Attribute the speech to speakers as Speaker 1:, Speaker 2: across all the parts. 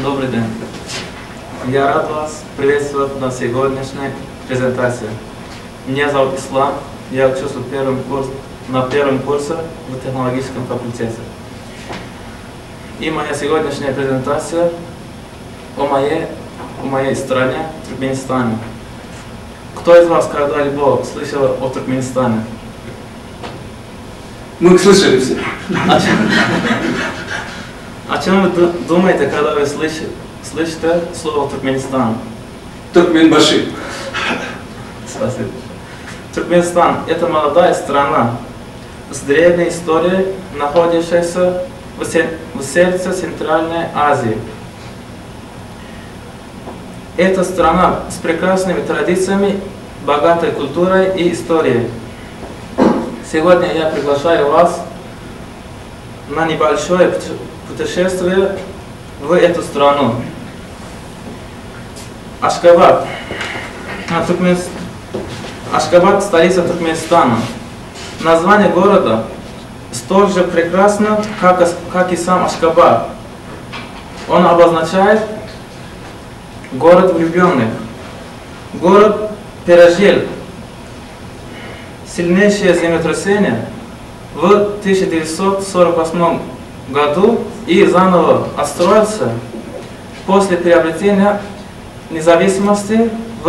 Speaker 1: Добрый день. Я рад вас приветствовать на сегодняшней презентации. Меня зовут Ислам, я учусь на первом курсе в технологическом факультете. И моя сегодняшняя презентация о моей стране, Туркменистане. Кто из вас когда-либо слышал о Туркменистане?
Speaker 2: Мы слышали все.
Speaker 1: О чем вы думаете, когда вы слышите слово Туркменистан?
Speaker 2: Туркменбаши.
Speaker 1: Спасибо. Туркменистан – это молодая страна с древней историей, находящаяся в сердце Центральной Азии. Это страна с прекрасными традициями, богатой культурой и историей. Сегодня я приглашаю вас на небольшое путешествие в эту страну. Ашхабад. Ашхабад – столица Туркменистана. Название города столь же прекрасно, как и сам Ашхабад. Он обозначает город влюбленных. Город пережил сильнейшее землетрясение в 1948 году и заново отстроился после приобретения независимости в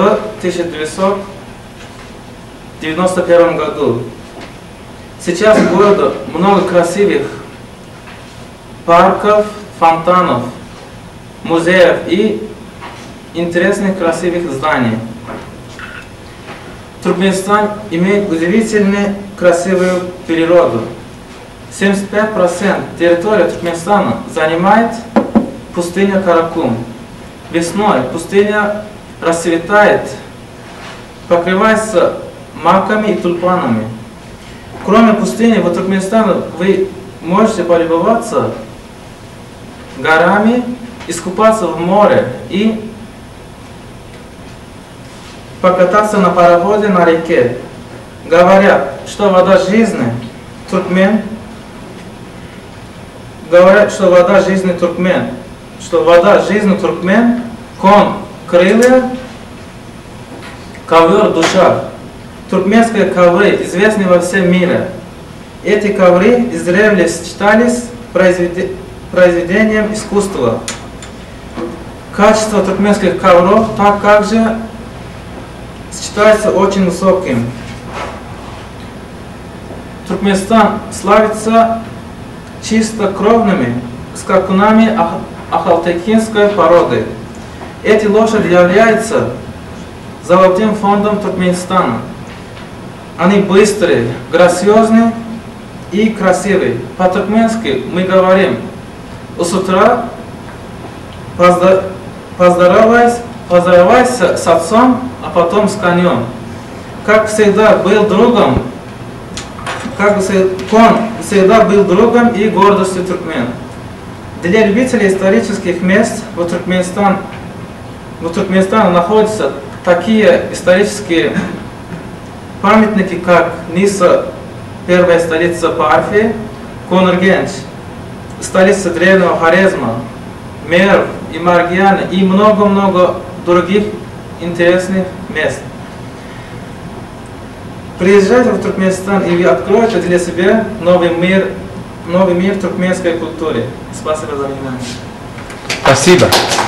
Speaker 1: 1991 году. Сейчас в городе много красивых парков, фонтанов, музеев и интересных красивых зданий. Туркменистан имеет удивительно красивую природу. 75% территории Туркменистана занимает пустыня Каракум. Весной пустыня расцветает, покрывается маками и тюльпанами. Кроме пустыни, в Туркменистане вы можете полюбоваться горами, искупаться в море и покататься на пароходе на реке. Говорят, что вода жизни туркмен, кон крылья, ковер душа. Туркменские ковры известны во всем мире. Эти ковры издревле считались произведением искусства. Качество туркменских ковров также считается очень высоким. Туркменистан славится чистокровными скакунами ахалтекинской породы. Эти лошади являются золотым фондом Туркменистана. Они быстрые, грациозные и красивые. По-туркменски мы говорим: с утра поздоровайся с отцом, а потом с конем. Как всегда был другом, кон всегда был другом и гордостью туркмен. Для любителей исторических мест в Туркменистане находятся такие исторические памятники, как Ниса, первая столица Парфии, Конургенч, столица древнего Хорезма, Мерв и Маргиана и много-много других интересных мест. Приезжайте в Туркменистан, и вы откроете для себя новый мир туркменской культуры. Спасибо за внимание.
Speaker 3: Спасибо.